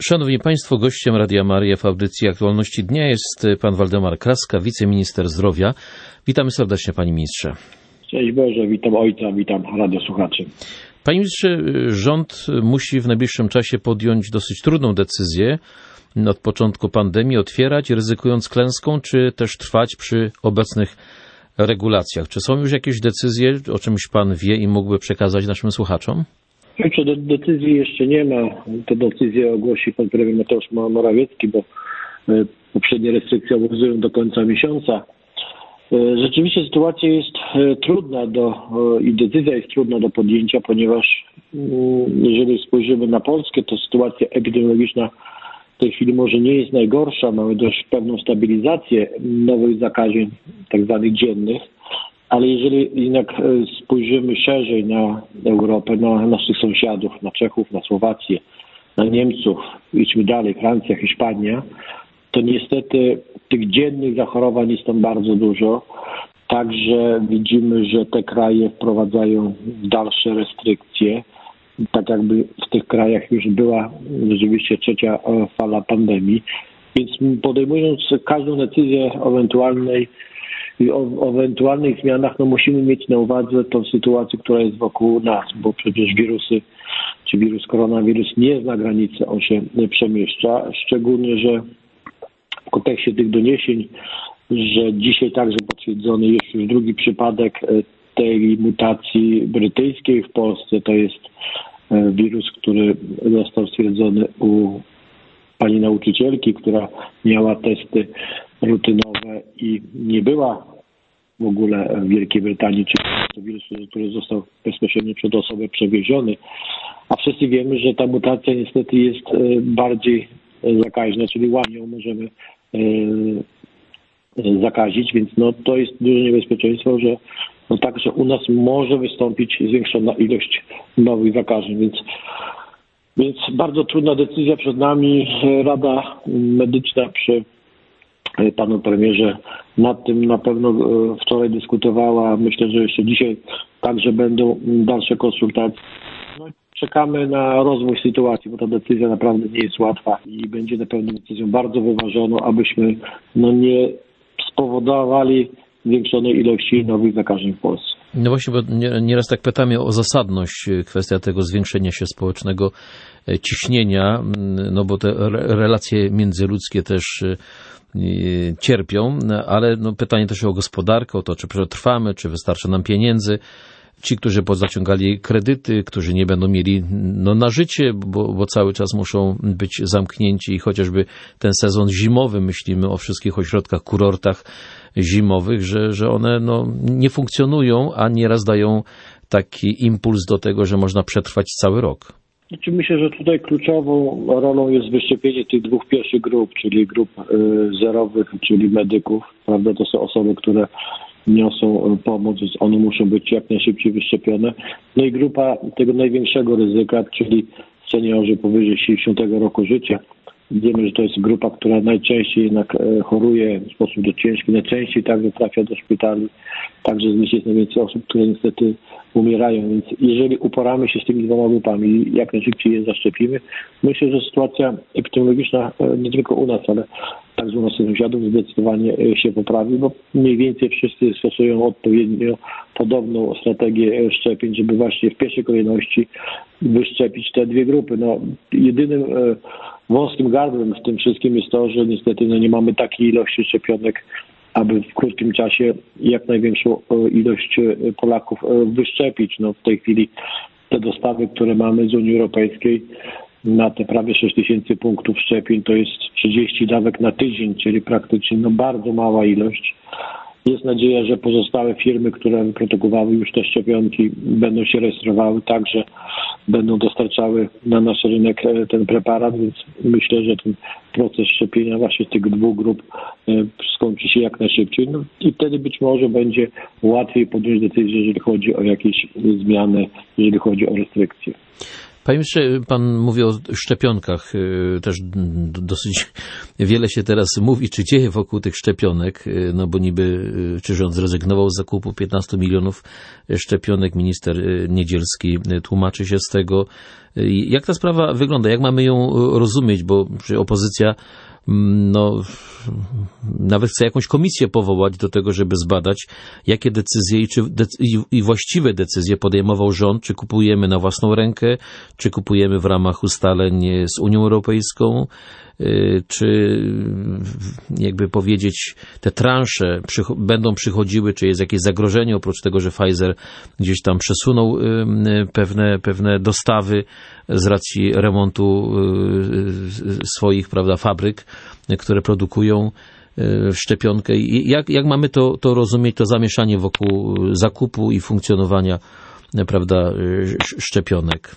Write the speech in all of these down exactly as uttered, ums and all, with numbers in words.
Szanowni Państwo, gościem Radia Maryja w audycji Aktualności Dnia jest pan Waldemar Kraska, wiceminister zdrowia. Witamy serdecznie, panie ministrze. Cześć Boże, witam ojca, witam radiosłuchaczy. Panie ministrze, rząd musi w najbliższym czasie podjąć dosyć trudną decyzję od początku pandemii, otwierać, ryzykując klęską, czy też trwać przy obecnych regulacjach. Czy są już jakieś decyzje, o czymś pan wie i mógłby przekazać naszym słuchaczom? Co do decyzji jeszcze nie ma. Te decyzje ogłosi pan premier Mateusz Morawiecki, bo poprzednie restrykcje obowiązują do końca miesiąca. Rzeczywiście sytuacja jest trudna do, i decyzja jest trudna do podjęcia, ponieważ jeżeli spojrzymy na Polskę, to sytuacja epidemiologiczna w tej chwili może nie jest najgorsza. Mamy dość pewną stabilizację nowych zakażeń, tak zwanych dziennych. Ale jeżeli jednak spojrzymy szerzej na Europę, na naszych sąsiadów, na Czechów, na Słowację, na Niemców, idźmy dalej, Francja, Hiszpania, to niestety tych dziennych zachorowań jest tam bardzo dużo. Także widzimy, że te kraje wprowadzają dalsze restrykcje. Tak jakby w tych krajach już była rzeczywiście trzecia fala pandemii. Więc podejmując każdą decyzję o ewentualnej I o, o ewentualnych zmianach no musimy mieć na uwadze tą sytuację, która jest wokół nas, bo przecież wirusy, czy wirus koronawirus nie zna granicy, on się przemieszcza, szczególnie, że w kontekście tych doniesień, że dzisiaj także potwierdzony jest już drugi przypadek tej mutacji brytyjskiej w Polsce, to jest wirus, który został stwierdzony u pani nauczycielki, która miała testy rutynowe i nie była w ogóle w Wielkiej Brytanii, czyli to wirus, który został bezpośrednio przed osobę przewieziony. A wszyscy wiemy, że ta mutacja niestety jest bardziej zakaźna, czyli łanią możemy zakazić, więc no to jest duże niebezpieczeństwo, że no także u nas może wystąpić zwiększona ilość nowych zakażeń, więc Więc bardzo trudna decyzja przed nami. Rada Medyczna przy panu premierze nad tym na pewno wczoraj dyskutowała. Myślę, że jeszcze dzisiaj także będą dalsze konsultacje. No, czekamy na rozwój sytuacji, bo ta decyzja naprawdę nie jest łatwa i będzie na pewno decyzją bardzo wyważoną, abyśmy no, nie spowodowali zwiększonej ilości nowych zakażeń w Polsce. No właśnie, bo nieraz tak pytamy o zasadność, kwestia tego zwiększenia się społecznego ciśnienia, no bo te relacje międzyludzkie też cierpią, ale no pytanie też o gospodarkę, o to, czy przetrwamy, czy wystarczy nam pieniędzy. Ci, którzy pozaciągali kredyty, którzy nie będą mieli no, na życie, bo, bo cały czas muszą być zamknięci i chociażby ten sezon zimowy, myślimy o wszystkich ośrodkach, kurortach zimowych, że, że one no, nie funkcjonują, a nieraz dają taki impuls do tego, że można przetrwać cały rok. Znaczy myślę, że tutaj kluczową rolą jest wyszczepienie tych dwóch pierwszych grup, czyli grup zerowych, czyli medyków. Prawda? To są osoby, które niosą pomoc, więc one muszą być jak najszybciej wyszczepione. No i grupa tego największego ryzyka, czyli seniorzy powyżej sześćdziesiątego roku życia. Wiemy, że to jest grupa, która najczęściej jednak choruje w sposób dość ciężki, najczęściej także trafia do szpitali. Także jest najwięcej osób, które niestety umierają. Więc jeżeli uporamy się z tymi dwoma grupami i jak najszybciej je zaszczepimy, myślę, że sytuacja epidemiologiczna nie tylko u nas, ale także u naszych sąsiadów zdecydowanie się poprawi, bo mniej więcej wszyscy stosują odpowiednio podobną strategię szczepień, żeby właśnie w pierwszej kolejności wyszczepić te dwie grupy. No, jedynym wąskim gardłem w tym wszystkim jest to, że niestety no, nie mamy takiej ilości szczepionek, aby w krótkim czasie jak największą ilość Polaków wyszczepić. No, w tej chwili te dostawy, które mamy z Unii Europejskiej na te prawie sześć tysięcy punktów szczepień, to jest trzydzieści dawek na tydzień, czyli praktycznie no, bardzo mała ilość. Jest nadzieja, że pozostałe firmy, które wyprodukowały już te szczepionki, będą się rejestrowały, także będą dostarczały na nasz rynek ten preparat, więc myślę, że ten proces szczepienia właśnie tych dwóch grup skończy się jak najszybciej. No i wtedy być może będzie łatwiej podjąć decyzję, jeżeli chodzi o jakieś zmiany, jeżeli chodzi o restrykcje. Panie ministrze, pan mówi o szczepionkach. Też dosyć wiele się teraz mówi, czy dzieje wokół tych szczepionek, no bo niby, czy rząd zrezygnował z zakupu piętnastu milionów szczepionek. Minister Niedzielski tłumaczy się z tego. Jak ta sprawa wygląda? Jak mamy ją rozumieć? Bo opozycja no, nawet chce jakąś komisję powołać do tego, żeby zbadać, jakie decyzje i, czy decy- i właściwe decyzje podejmował rząd, czy kupujemy na własną rękę, czy kupujemy w ramach ustaleń z Unią Europejską, czy jakby powiedzieć, te transze przycho- będą przychodziły, czy jest jakieś zagrożenie, oprócz tego, że Pfizer gdzieś tam przesunął pewne, pewne dostawy z racji remontu swoich, prawda, fabryk, które produkują szczepionkę. I jak, jak mamy to, to rozumieć, to zamieszanie wokół zakupu i funkcjonowania, prawda, szczepionek?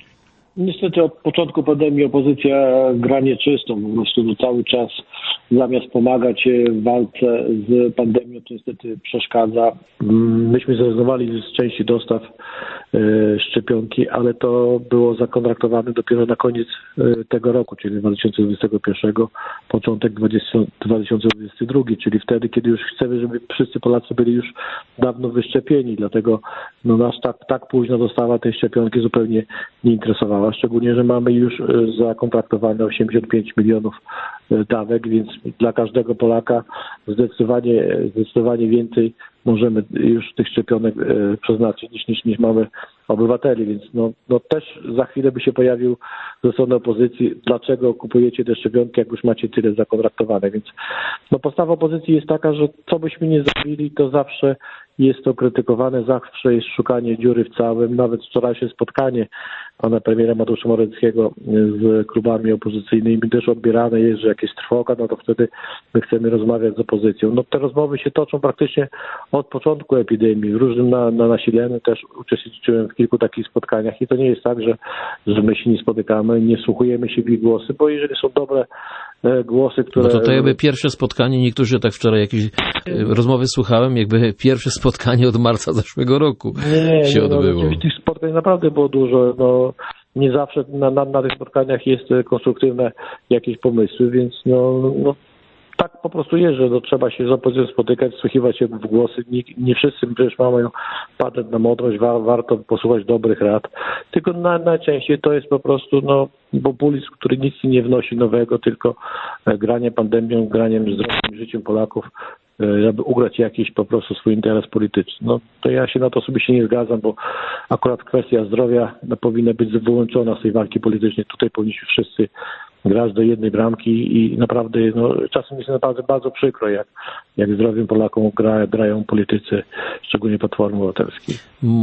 Niestety od początku pandemii opozycja gra nieczystą. Po prostu no, cały czas zamiast pomagać w walce z pandemią, to niestety przeszkadza. Myśmy zrezygnowali z części dostaw e, szczepionki, ale to było zakontraktowane dopiero na koniec e, tego roku, czyli dwa tysiące dwudziestego pierwszego, początek dwa tysiące dwudziestego drugiego, czyli wtedy, kiedy już chcemy, żeby wszyscy Polacy byli już dawno wyszczepieni. Dlatego no, nas tak, tak późno dostawa tej szczepionki zupełnie nie interesowała. Szczególnie, że mamy już zakontraktowane osiemdziesiąt pięć milionów dawek, więc dla każdego Polaka zdecydowanie, zdecydowanie więcej możemy już tych szczepionek przeznaczyć niż, niż, niż mamy obywateli, więc no, no też za chwilę by się pojawił ze strony opozycji, dlaczego kupujecie te szczepionki, jak już macie tyle zakontraktowane, więc no postawa opozycji jest taka, że co byśmy nie zrobili, to zawsze jest to krytykowane, zawsze jest szukanie dziury w całym, nawet wczorajsze spotkanie pana premiera Mateusza Morawieckiego z klubami opozycyjnymi też odbierane jest, że jak jest trwoga, no to wtedy my chcemy rozmawiać z opozycją. No te rozmowy się toczą praktycznie od początku epidemii, w różnym na, na nasileniu, też uczestniczyłem w kilku takich spotkaniach i to nie jest tak, że, że my się nie spotykamy, nie wsłuchujemy się w ich głosy, bo jeżeli są dobre e, głosy, które... No to to jakby pierwsze spotkanie, niektórzy tak wczoraj jakieś rozmowy słuchałem, jakby pierwsze spotkanie od marca zeszłego roku nie, się nie, odbyło. No, tych spotkań naprawdę było dużo, no nie zawsze na, na, na tych spotkaniach jest konstruktywne jakieś pomysły, więc no, no tak po prostu jest, że no, trzeba się z opozycją spotykać, wsłuchiwać się w głosy. Nie, nie wszyscy przecież mają patent na mądrość, wa, warto posłuchać dobrych rad. Tylko na, najczęściej to jest po prostu no, populizm, który nic nie wnosi nowego, tylko granie pandemią, graniem zdrowym życiem Polaków, żeby ugrać jakiś po prostu swój interes polityczny. No to ja się na to osobiście nie zgadzam, bo akurat kwestia zdrowia no, powinna być wyłączona z tej walki politycznej. Tutaj powinniśmy wszyscy grać do jednej bramki i naprawdę no, czasem jest naprawdę bardzo przykro, jak, jak zdrowym Polakom gra, grają politycy, szczególnie Platformy Obywatelskiej.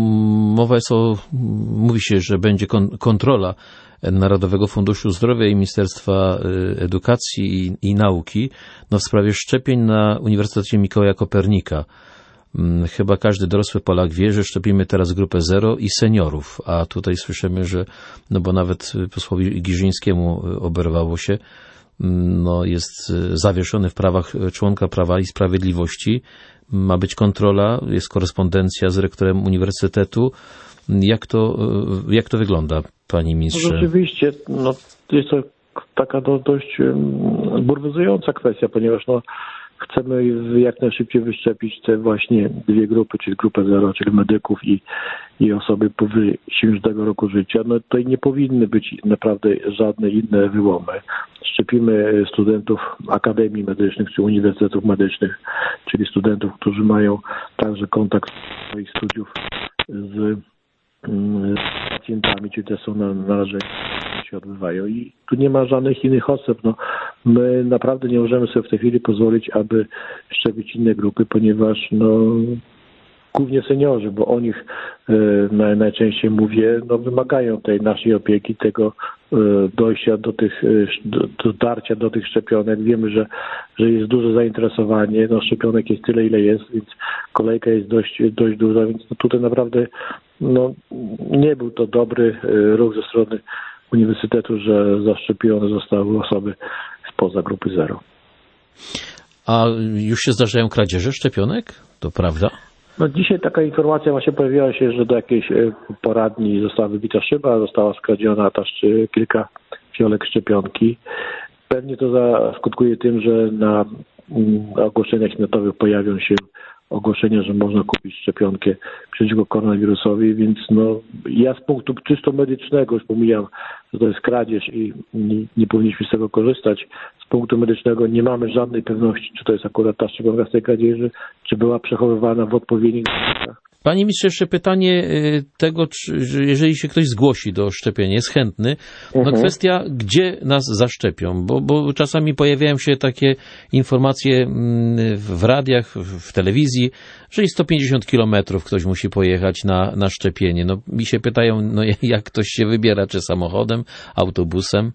Mowa jest o, mówi się, że będzie kon, kontrola Narodowego Funduszu Zdrowia i Ministerstwa Edukacji i, i Nauki no, w sprawie szczepień na Uniwersytecie Mikołaja Kopernika. Chyba każdy dorosły Polak wie, że szczepimy teraz grupę zero i seniorów, a tutaj słyszymy, że, no bo nawet posłowi Giżyńskiemu oberwało się, no jest zawieszony w prawach członka Prawa i Sprawiedliwości. Ma być kontrola, jest korespondencja z rektorem uniwersytetu. Jak to, jak to wygląda, panie ministrze? No rzeczywiście, no, jest to taka do, dość bulwersująca kwestia, ponieważ no, chcemy jak najszybciej wyszczepić te właśnie dwie grupy, czyli grupę zero, czyli medyków i, i osoby powyżej siedemdziesiątego roku życia. No tutaj nie powinny być naprawdę żadne inne wyłomy. Szczepimy studentów akademii medycznych czy uniwersytetów medycznych, czyli studentów, którzy mają także kontakt swoich studiów z z pacjentami, czyli te są narażeni, się odbywają i tu nie ma żadnych innych odstępstw. No, my naprawdę nie możemy sobie w tej chwili pozwolić, aby szczepić inne grupy, ponieważ no, głównie seniorzy, bo o nich e, najczęściej mówię, no, wymagają tej naszej opieki, tego e, dojścia do tych, e, do, dotarcia do tych szczepionek. Wiemy, że, że jest duże zainteresowanie, no, szczepionek jest tyle, ile jest, więc kolejka jest dość, dość duża, więc no, tutaj naprawdę no, nie był to dobry e, ruch ze strony uniwersytetu, że zaszczepione zostały osoby spoza grupy zero. A już się zdarzają kradzieże szczepionek? To prawda? No dzisiaj taka informacja właśnie pojawiła się, że do jakiejś poradni została wybita szyba, została skradziona też kilka fiolek szczepionki. Pewnie to skutkuje tym, że na ogłoszeniach netowych pojawią się ogłoszenia, że można kupić szczepionkę przeciwko koronawirusowi, więc no ja z punktu czysto medycznego, już pomijam, że to jest kradzież i nie, nie powinniśmy z tego korzystać, z punktu medycznego nie mamy żadnej pewności, czy to jest akurat ta szczepionka z tej kradzieży, czy była przechowywana w odpowiednich warunkach. Panie ministrze, jeszcze pytanie tego, czy, że jeżeli się ktoś zgłosi do szczepienia, jest chętny, no mhm. kwestia, gdzie nas zaszczepią, bo, bo czasami pojawiają się takie informacje w radiach, w telewizji, że i sto pięćdziesiąt kilometrów ktoś musi pojechać na, na szczepienie. No mi się pytają, no jak ktoś się wybiera, czy samochodem, autobusem?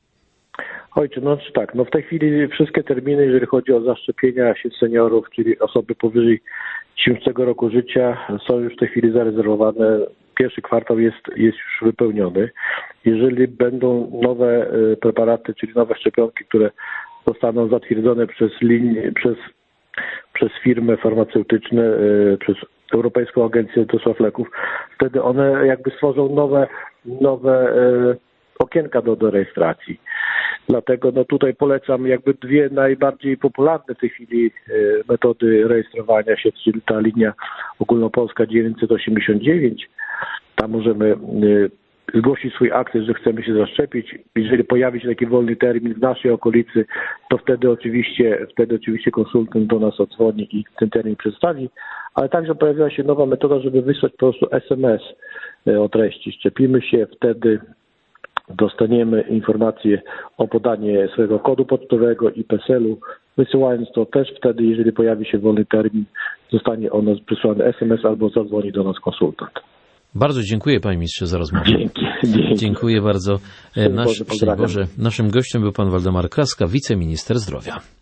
Ojcze, no tak, no w tej chwili wszystkie terminy, jeżeli chodzi o zaszczepienia się seniorów, czyli osoby powyżej dziewięćdziesiątego roku życia, są już w tej chwili zarezerwowane. Pierwszy kwartał jest, jest już wypełniony. Jeżeli będą nowe preparaty, czyli nowe szczepionki, które zostaną zatwierdzone przez linię, przez, przez firmy farmaceutyczne, przez Europejską Agencję Dostępu do Leków, wtedy one jakby stworzą nowe, nowe okienka do, do rejestracji. Dlatego no tutaj polecam jakby dwie najbardziej popularne w tej chwili metody rejestrowania się, czyli ta linia ogólnopolska dziewięćset osiemdziesiąt dziewięć. Tam możemy zgłosić swój akces, że chcemy się zaszczepić. Jeżeli pojawi się taki wolny termin w naszej okolicy, to wtedy oczywiście, wtedy oczywiście konsultant do nas odzwoni i ten termin przedstawi. Ale także pojawiła się nowa metoda, żeby wysłać po prostu es em es o treści. Szczepimy się, wtedy dostaniemy informację o podanie swojego kodu pocztowego i pe es el u. Wysyłając to też wtedy, jeżeli pojawi się wolny termin, zostanie o nas przysłany es em es albo zadzwoni do nas konsultant. Bardzo dziękuję panie ministrze za rozmowę. Dzięki. dzięki. Dziękuję bardzo. Nasz, Boże, Naszym gościem był pan Waldemar Kraska, wiceminister zdrowia.